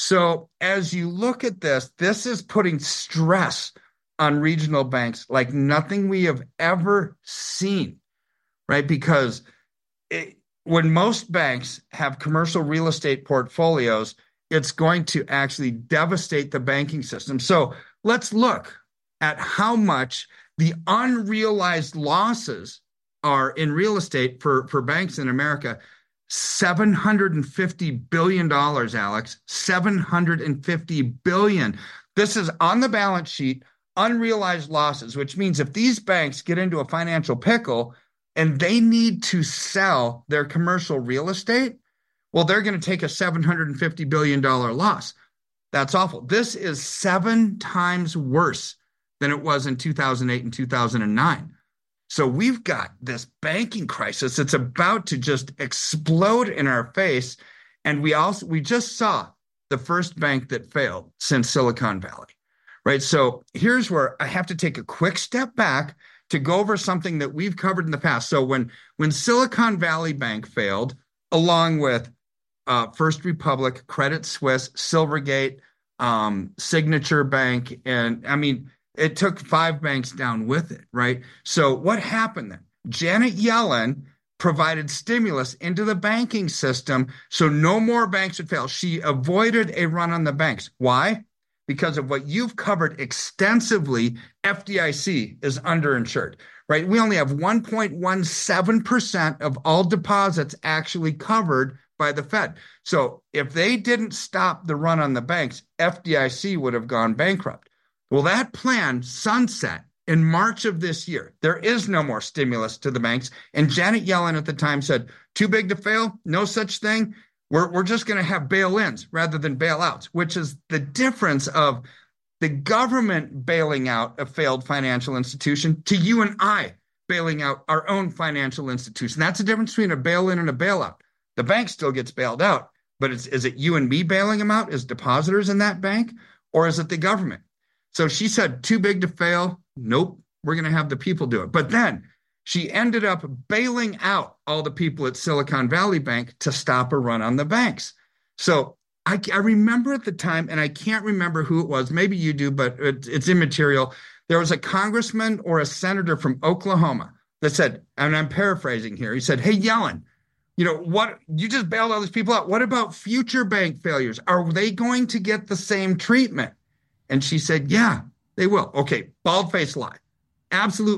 as you look at this is putting stress on regional banks like nothing we have ever seen, right? Because when most banks have commercial real estate portfolios, it's going to actually devastate the banking system. So let's look at how much the unrealized losses are in real estate for banks in America. $750 billion, Alex. $750 billion. This is on the balance sheet, unrealized losses, which means if these banks get into a financial pickle and they need to sell their commercial real estate, well, they're going to take a $750 billion loss. That's awful. This is 7 times worse than it was in 2008 and 2009. So we've got this banking crisis that's about to just explode in our face. And we just saw the first bank that failed since Silicon Valley, right? So here's where I have to take a quick step back to go over something that we've covered in the past. So when Silicon Valley Bank failed, along with First Republic, Credit Suisse, Silvergate, Signature Bank, and it took 5 banks down with it, right? So what happened then? Janet Yellen provided stimulus into the banking system so no more banks would fail. She avoided a run on the banks. Why? Because of what you've covered extensively, FDIC is underinsured, right? We only have 1.17% of all deposits actually covered by the Fed. So if they didn't stop the run on the banks, FDIC would have gone bankrupt. Well, that plan sunset in March of this year. There is no more stimulus to the banks. And Janet Yellen at the time said, too big to fail, no such thing. We're just going to have bail-ins rather than bailouts, which is the difference of the government bailing out a failed financial institution to you and I bailing out our own financial institution. That's the difference between a bail-in and a bailout. The bank still gets bailed out, but is it you and me bailing them out as depositors in that bank, or is it the government? So she said, too big to fail. Nope, we're going to have the people do it. But then she ended up bailing out all the people at Silicon Valley Bank to stop a run on the banks. So I remember at the time, and I can't remember who it was. Maybe you do, but it's immaterial. There was a congressman or a senator from Oklahoma that said, and I'm paraphrasing here, he said, hey, Yellen, what, you just bailed all these people out. What about future bank failures? Are they going to get the same treatment? And she said, yeah, they will. Okay, bald-faced lie. Absolute lie.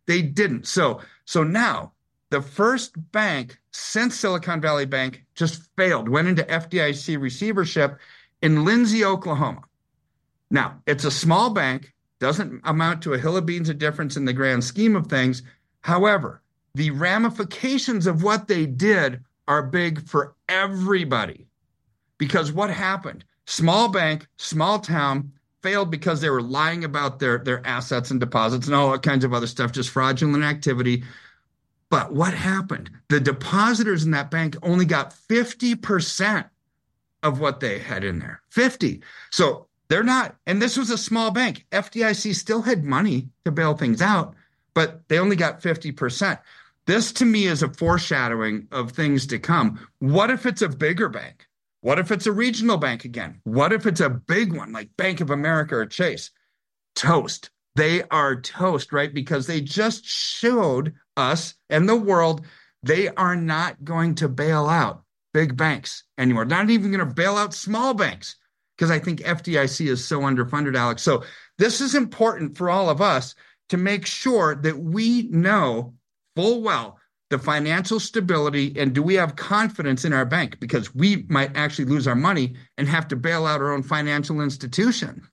They didn't. So now the first bank since Silicon Valley Bank just failed, went into FDIC receivership in Lindsay, Oklahoma. Now, it's a small bank, doesn't amount to a hill of beans of difference in the grand scheme of things. However, the ramifications of what they did are big for everybody. Because what happened? Small bank, small town, failed because they were lying about their assets and deposits and all kinds of other stuff, just fraudulent activity. But what happened? The depositors in that bank only got 50% of what they had in there. 50. So they're not, and this was a small bank. FDIC still had money to bail things out, but they only got 50%. This to me is a foreshadowing of things to come. What if it's a bigger bank? What if it's a regional bank again? What if it's a big one like Bank of America or Chase? Toast. They are toast, right? Because they just showed us and the world they are not going to bail out big banks anymore. Not even going to bail out small banks because I think FDIC is so underfunded, Alex. So this is important for all of us to make sure that we know full well the financial stability and do we have confidence in our bank, because we might actually lose our money and have to bail out our own financial institution.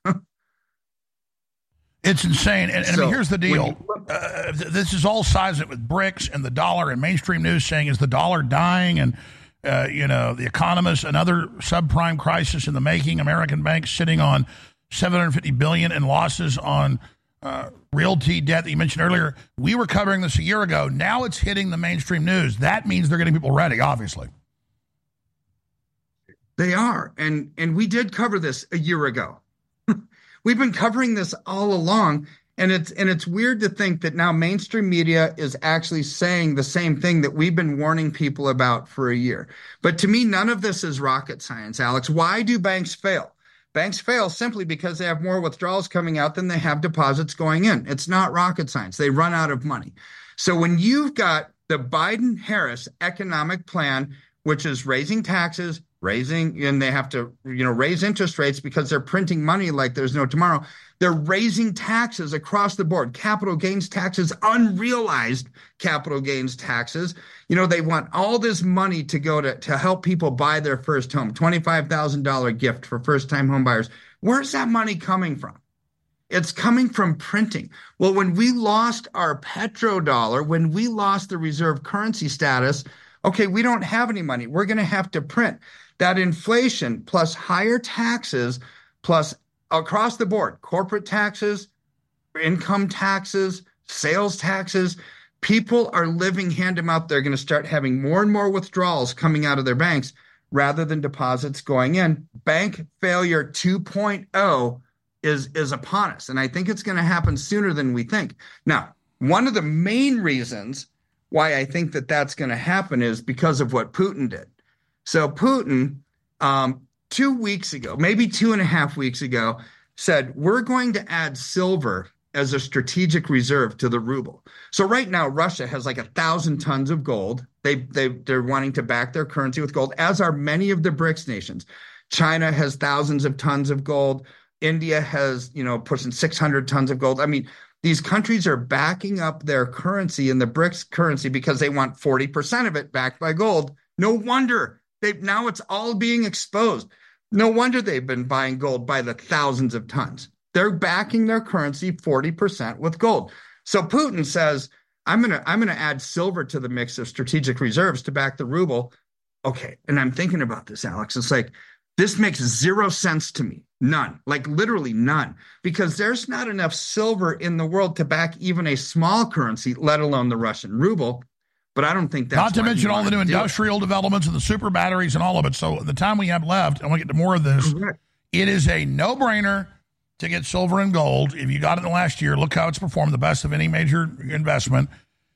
It's insane. And I mean, here's the deal. This is all sized with BRICS and the dollar and mainstream news saying, is the dollar dying? And, the Economist, another subprime crisis in the making, American banks sitting on $750 billion in losses on realty debt that you mentioned earlier. We were covering this a year ago. Now it's hitting the mainstream news. That means they're getting people ready, obviously. They are. And we did cover this a year ago. We've been covering this all along. And it's weird to think that now mainstream media is actually saying the same thing that we've been warning people about for a year. But to me, none of this is rocket science, Alex. Why do banks fail? Banks fail simply because they have more withdrawals coming out than they have deposits going in. It's not rocket science. They run out of money. So when you've got the Biden-Harris economic plan, which is raising taxes, and they have to, raise interest rates because they're printing money like there's no tomorrow. They're raising taxes across the board, capital gains taxes, unrealized capital gains taxes. They want all this money to go to help people buy their first home, $25,000 gift for first-time home buyers. Where's that money coming from? It's coming from printing. Well, when we lost our petrodollar, when we lost the reserve currency status, okay, we don't have any money. We're going to have to print. That inflation plus higher taxes plus across the board, corporate taxes, income taxes, sales taxes, people are living hand to mouth. They're going to start having more and more withdrawals coming out of their banks rather than deposits going in. Bank failure 2.0 is upon us. And I think it's going to happen sooner than we think. Now, one of the main reasons why I think that's going to happen is because of what Putin did. So Putin, 2 weeks ago, maybe 2.5 weeks ago, said, we're going to add silver as a strategic reserve to the ruble. So right now, Russia has like 1,000 tons of gold. They're wanting to back their currency with gold, as are many of the BRICS nations. China has thousands of tons of gold. India has, pushing 600 tons of gold. I mean, these countries are backing up their currency in the BRICS currency because they want 40% of it backed by gold. No wonder now it's all being exposed. No wonder they've been buying gold by the thousands of tons. They're backing their currency 40% with gold. So Putin says, I'm gonna add silver to the mix of strategic reserves to back the ruble. Okay, and I'm thinking about this, Alex. It's like, this makes zero sense to me. None, like literally none, because there's not enough silver in the world to back even a small currency, let alone the Russian ruble. But I don't think that's not to mention all the new industrial developments and the super batteries and all of it. So the time we have left, I want to get to more of this. Correct. It is a no-brainer to get silver and gold. If you got it in the last year, look how it's performed, the best of any major investment.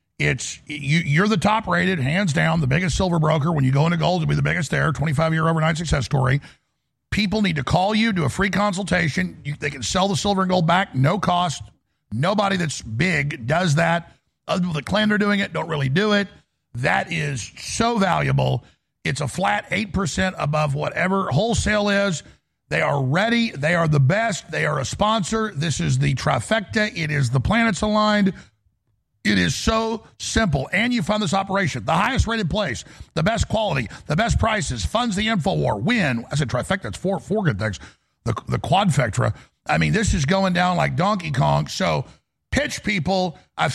You're the top rated, hands down, the biggest silver broker. When you go into gold, you'll be the biggest there, 25-year overnight success story. People need to call you, do a free consultation. They can sell the silver and gold back, no cost. Nobody that's big does that. Other people that claim they're doing it don't really do it. That is so valuable. It's a flat 8% above whatever wholesale is. They are ready. They are the best. They are a sponsor. This is the trifecta. It is the planets aligned. It is so simple. And you fund this operation. The highest rated place, the best quality, the best prices, funds the InfoWar, win. I said trifecta, it's four good things. The quadfecta. I mean, this is going down like Donkey Kong. So pitch people. I'm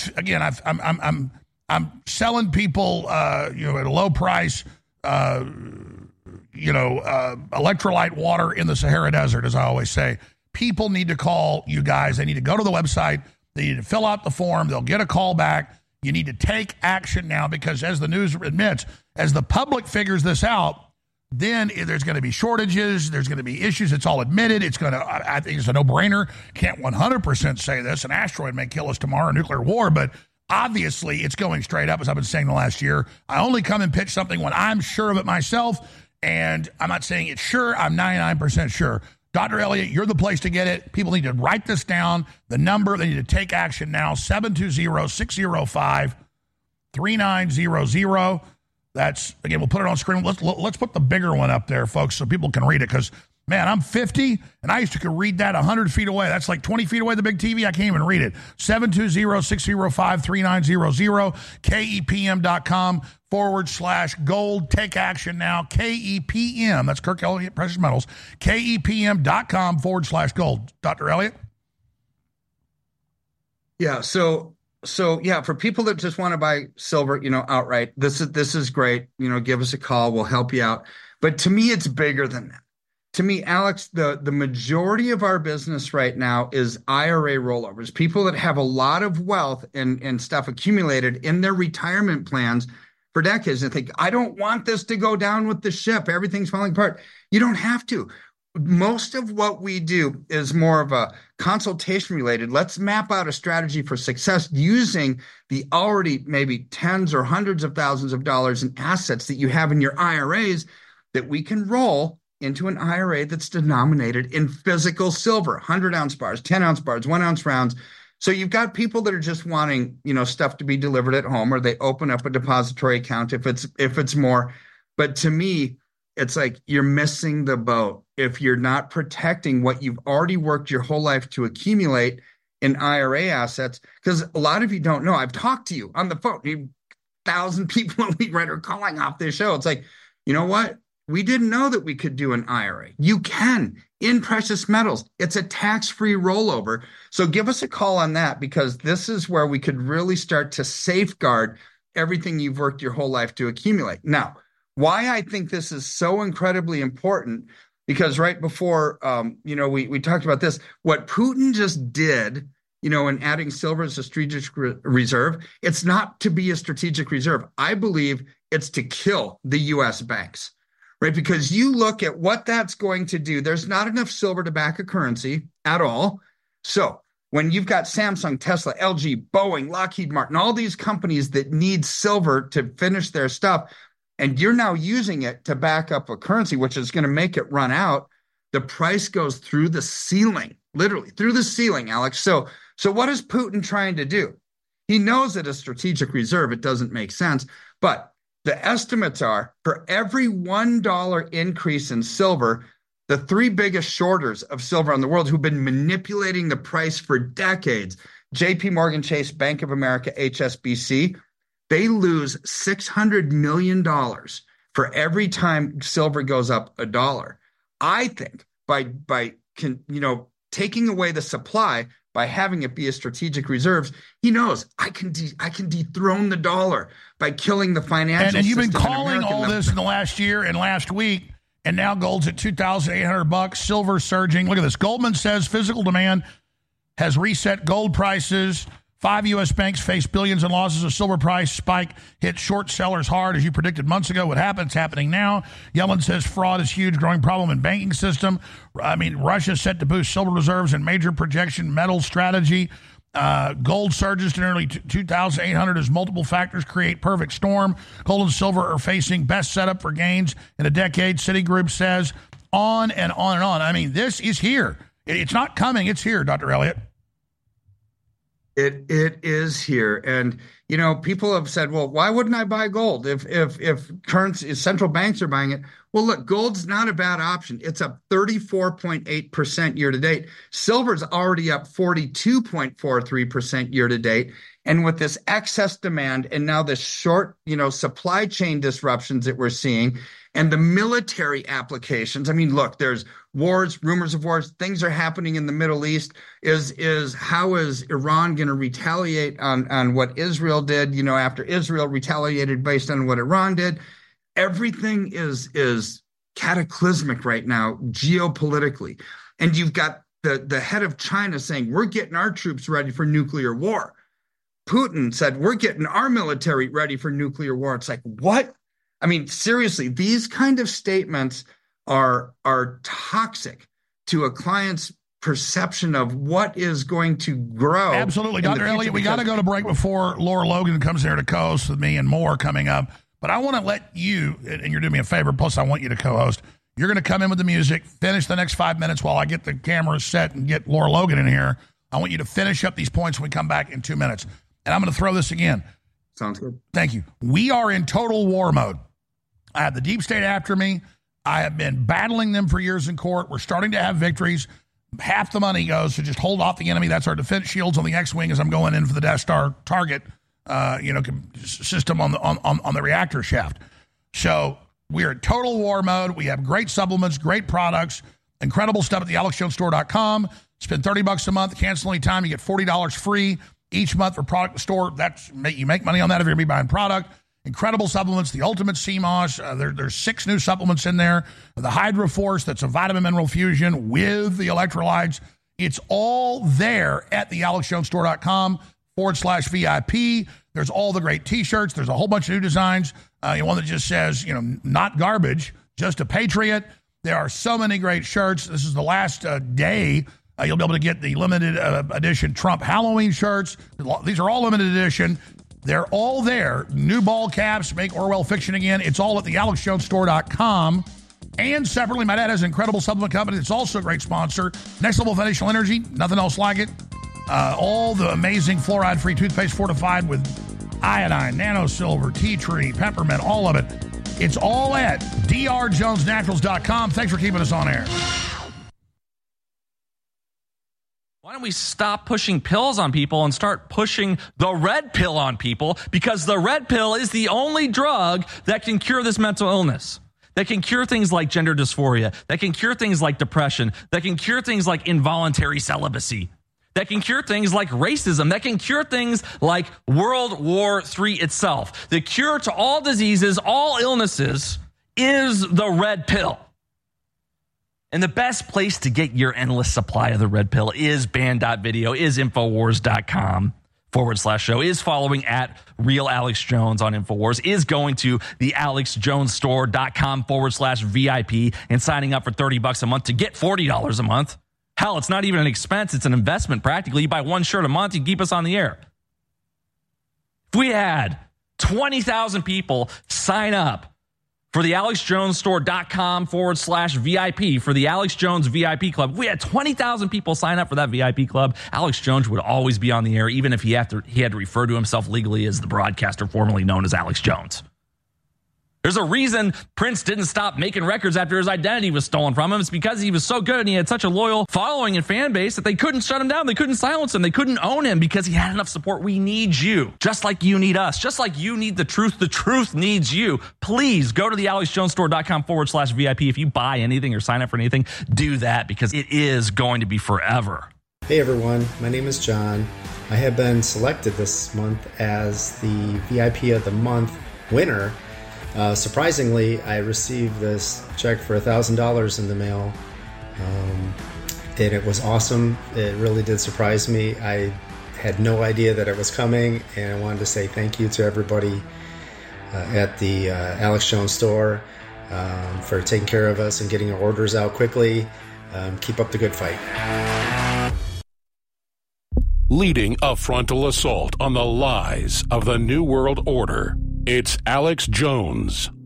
selling people, at a low price, electrolyte water in the Sahara Desert, as I always say. People need to call you guys. They need to go to the website. They need to fill out the form. They'll get a call back. You need to take action now because, as the news admits, as the public figures this out, then there's going to be shortages. There's going to be issues. It's all admitted. I think it's a no-brainer. Can't 100% say this. An asteroid may kill us tomorrow, nuclear war, but obviously it's going straight up, as I've been saying the last year. I only come and pitch something when I'm sure of it myself, and I'm not saying it's sure. I'm 99% sure. Dr. Elliott, you're the place to get it. People need to write this down. The number, they need to take action now, 720-605-3900. That's, again, we'll put it on screen. Let's put the bigger one up there, folks, so people can read it. Because, man, I'm 50, and I used to read that 100 feet away. That's like 20 feet away, the big TV. I can't even read it. 720-605-3900, KEPM.com/gold. Take action now. KEPM, that's Kirk Elliott Precious Metals. KEPM.com/gold. Dr. Elliott? Yeah, so for people that just want to buy silver, outright, this is great. Give us a call. We'll help you out. But to me, it's bigger than that. To me, Alex, the majority of our business right now is IRA rollovers, people that have a lot of wealth and stuff accumulated in their retirement plans for decades and think, I don't want this to go down with the ship. Everything's falling apart. You don't have to. Most of what we do is more of a consultation related. Let's map out a strategy for success using the already maybe tens or hundreds of thousands of dollars in assets that you have in your IRAs that we can roll into an IRA that's denominated in physical silver, 100-ounce bars, 10-ounce bars, 1-ounce rounds. So you've got people that are just wanting, stuff to be delivered at home, or they open up a depository account if it's more. But to me, it's like you're missing the boat if you're not protecting what you've already worked your whole life to accumulate in IRA assets. Because a lot of you don't know. I've talked to you on the phone. 1,000 people a week are calling off this show. It's like, you know what? We didn't know that we could do an IRA. You can in precious metals. It's a tax-free rollover. So give us a call on that, because this is where we could really start to safeguard everything you've worked your whole life to accumulate. Now, why I think this is so incredibly important, because right before, we talked about this, what Putin just did, in adding silver as a strategic reserve, it's not to be a strategic reserve. I believe it's to kill the U.S. banks. Right, because you look at what that's going to do. There's not enough silver to back a currency at all. So when you've got Samsung, Tesla, LG, Boeing, Lockheed Martin, all these companies that need silver to finish their stuff, and you're now using it to back up a currency, which is going to make it run out, the price goes through the ceiling, literally through the ceiling, Alex. So what is Putin trying to do? He knows that a strategic reserve, it doesn't make sense, but the estimates are for every $1 increase in silver, the three biggest shorters of silver in the world who've been manipulating the price for decades, JP Morgan Chase, Bank of America, HSBC, they lose $600 million for every time silver goes up $1. I think by taking away the supply, by having it be a strategic reserves, he knows I can dethrone the dollar by killing the financial system. And you've been calling all this in the last year and last week, and now gold's at $2,800, silver surging. Look at this. Goldman says physical demand has reset gold prices. 5 U.S. banks face billions in losses. A silver price spike hit short sellers hard, as you predicted months ago. What happened? It's happening now. Yellen says fraud is huge, growing problem in banking system. Russia's set to boost silver reserves and major projection metal strategy. Gold surges to nearly 2,800 as multiple factors create perfect storm. Gold and silver are facing best setup for gains in a decade, Citigroup says. On and on and on. This is here. It's not coming. It's here, Dr. Elliott. It is here. And, people have said, well, why wouldn't I buy gold if currency, central banks are buying it? Well, look, gold's not a bad option. It's up 34.8% year to date. Silver's already up 42.43% year to date. And with this excess demand and now the short, supply chain disruptions that we're seeing and the military applications. I mean, look, there's wars, rumors of wars, things are happening in the Middle East. How is Iran going to retaliate on what Israel did, after Israel retaliated based on what Iran did? Everything is cataclysmic right now, geopolitically. And you've got the head of China saying, we're getting our troops ready for nuclear war. Putin said, we're getting our military ready for nuclear war. It's like, what? I mean, seriously, these kind of statements are toxic to a client's perception of what is going to grow. Absolutely. Dr. Elliott, we got to go to break before Laura Logan comes there to co-host with me and more coming up. But I want to let you, and you're doing me a favor, plus I want you to co-host. You're going to come in with the music, finish the next 5 minutes while I get the camera set and get Laura Logan in here. I want you to finish up these points when we come back in 2 minutes. And I'm going to throw this again. Sounds good. Thank you. We are in total war mode. I have the deep state after me. I have been battling them for years in court. We're starting to have victories. Half the money goes to just hold off the enemy. That's our defense shields on the X-Wing as I'm going in for the Death Star target system on the reactor shaft. So we're in total war mode. We have great supplements, great products, incredible stuff at the AlexJonesStore.com. Spend $30 a month, cancel any time. You get $40 free each month for product store. You make money on that if you're going to be buying product. Incredible supplements, the Ultimate CMOS. There's 6 new supplements in there. The HydroForce, that's a vitamin mineral fusion with the electrolytes. It's all there at the AlexJonesStore.com/VIP. There's all the great T-shirts. There's a whole bunch of new designs. One that just says, not garbage, just a patriot. There are so many great shirts. This is the last day. You'll be able to get the limited edition Trump Halloween shirts. These are all limited edition. They're all there. New ball caps, make Orwell fiction again. It's all at the AlexJonesStore.com. And separately, my dad has an incredible supplement company that's also a great sponsor. Next Level Foundational Energy, nothing else like it. All the amazing fluoride-free toothpaste fortified with iodine, nanosilver, tea tree, peppermint, all of it. It's all at drjonesnaturals.com. Thanks for keeping us on air. Why don't we stop pushing pills on people and start pushing the red pill on people? Because the red pill is the only drug that can cure this mental illness, that can cure things like gender dysphoria, that can cure things like depression, that can cure things like involuntary celibacy, that can cure things like racism, that can cure things like World War III itself. The cure to all diseases, all illnesses is the red pill. And the best place to get your endless supply of the red pill is band.video, is Infowars.com/show, is following at Real Alex Jones on Infowars, is going to the AlexJonesStore.com/VIP and signing up for $30 a month to get $40 a month. Hell, it's not even an expense. It's an investment practically. You buy one shirt a month, you keep us on the air. If we had 20,000 people sign up for the AlexJonesStore.com/VIP for the Alex Jones VIP Club. If we had 20,000 people sign up for that VIP club, Alex Jones would always be on the air, even if he had to refer to himself legally as the broadcaster formerly known as Alex Jones. There's a reason Prince didn't stop making records after his identity was stolen from him. It's because he was so good and he had such a loyal following and fan base that they couldn't shut him down. They couldn't silence him. They couldn't own him because he had enough support. We need you, just like you need us, just like you need the truth. The truth needs you. Please go to the AlexJonesStore.com/VIP. If you buy anything or sign up for anything, do that because it is going to be forever. Hey everyone, my name is John. I have been selected this month as the VIP of the Month winner. Surprisingly, I received this check for $1,000 in the mail, and it was awesome. It really did surprise me. I had no idea that it was coming, and I wanted to say thank you to everybody at the Alex Jones store for taking care of us and getting our orders out quickly. Keep up the good fight. Leading a frontal assault on the lies of the New World Order, it's Alex Jones.